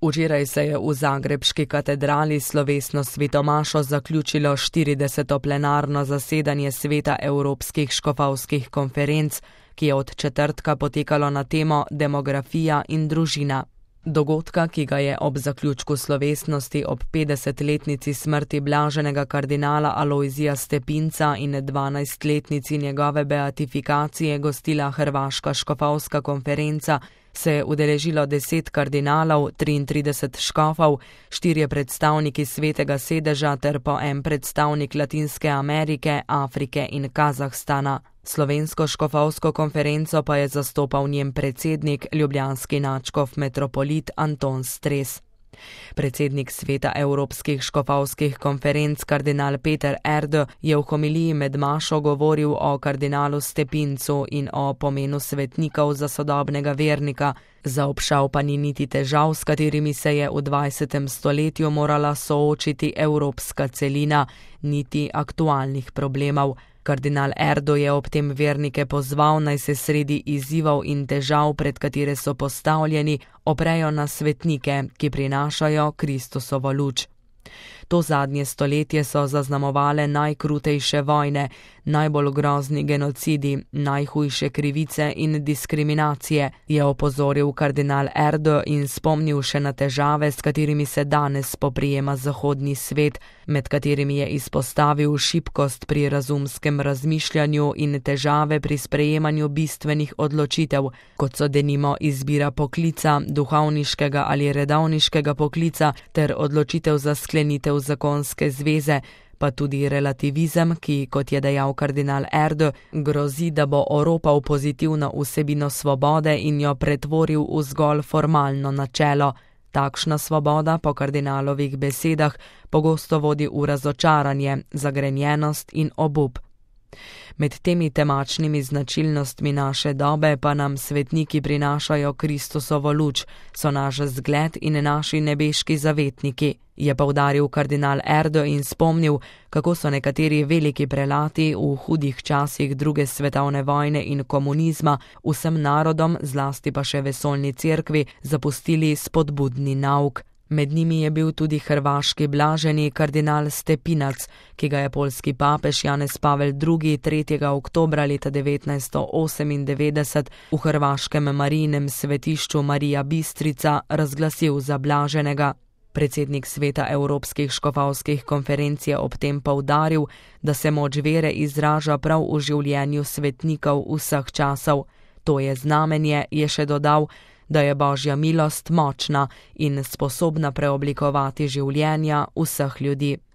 Včeraj se je v zagrebški katedrali slovesno svetomašo zaključilo 40. plenarno zasedanje Sveta evropskih škofovskih konferenc, ki je od četrtka potekalo na temo demografija in družina. Dogodka, ki ga je ob zaključku slovesnosti ob 50-letnici smrti blaženega kardinala Alojzija Stepinca in 12-letnici njegove beatifikacije gostila Hrvaška škofovska konferenca, se je udeležilo 10 kardinalov, 33 škofov, 4 predstavniki Svetega sedeža ter po en predstavnik Latinske Amerike, Afrike in Kazahstana. Slovensko škofovsko konferenco pa je zastopal njen predsednik, ljubljanski nadškof metropolit Anton Stres. Predsednik Sveta evropskih škofovskih konferenc kardinal Peter Erdő je v homiliji med mašo govoril o kardinalu Stepincu in o pomenu svetnikov za sodobnega vernika. Zaobšal pa ni niti težav, s katerimi se je v 20. stoletju morala soočiti evropska celina, niti aktualnih problemov. Kardinal Erdő je ob tem vernike pozval, naj se sredi izzivov in težav, pred katere so postavljeni, oprejo na svetnike, ki prinašajo Kristusovo luč. To zadnje stoletje so zaznamovale najkrutejše vojne, najbolj grozni genocidi, najhujše krivice in diskriminacije, je opozoril kardinal Erdő in spomnil še na težave, s katerimi se danes spoprijema zahodni svet, med katerimi je izpostavil šibkost pri razumskem razmišljanju in težave pri sprejemanju bistvenih odločitev, kot so denimo izbira poklica, duhovniškega ali redovniškega poklica ter odločitev za sklenitev zakonske zveze, pa tudi relativizem, ki, kot je dejal kardinal Erdő, grozi, da bo oropal pozitivno vsebino svobode in jo pretvoril v zgolj formalno načelo. Takšna svoboda, po kardinalovih besedah, pogosto vodi v razočaranje, zagrenjenost in obup. Med temi temačnimi značilnostmi naše dobe pa nam svetniki prinašajo Kristusovo luč, so naš zgled in naši nebeški zavetniki, je poudaril kardinal Erdő in spomnil, kako so nekateri veliki prelati v hudih časih druge svetovne vojne in komunizma vsem narodom, zlasti pa še vesoljni cerkvi, zapustili spodbudni nauk. Med njimi je bil tudi hrvaški blaženi kardinal Stepinac, ki ga je poljski papež Janez Pavel II. 3. oktobra leta 1998 v hrvaškem Marijinem svetišču Marija Bistrica razglasil za blaženega. Predsednik Sveta evropskih škofovskih konferenc je ob tem poudaril, da se moč vere izraža prav v življenju svetnikov vseh časov. To je znamenje, je še dodal, da je Božja milost močna in sposobna preoblikovati življenja vseh ljudi.